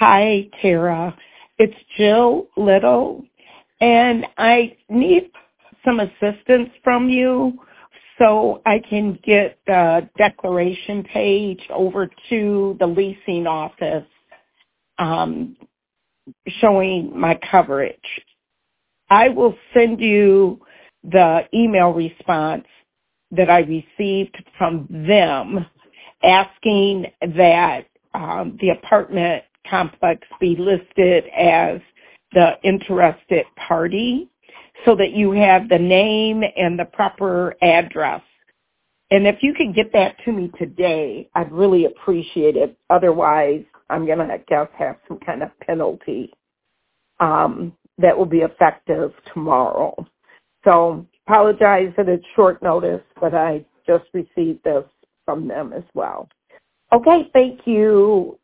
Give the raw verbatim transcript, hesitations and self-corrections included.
Hi, Tara. It's Jill Little, and I need some assistance from you so I can get the declaration page over to the leasing office um, showing my coverage. I will send you the email response that I received from them asking that um, the apartment complex be listed as the interested party so that you have the name and the proper address. And if you can get that to me today, I'd really appreciate it. Otherwise, I'm going to, I guess, have some kind of penalty um, that will be effective tomorrow. So apologize that it's short notice, but I just received this from them as well. Okay, thank you.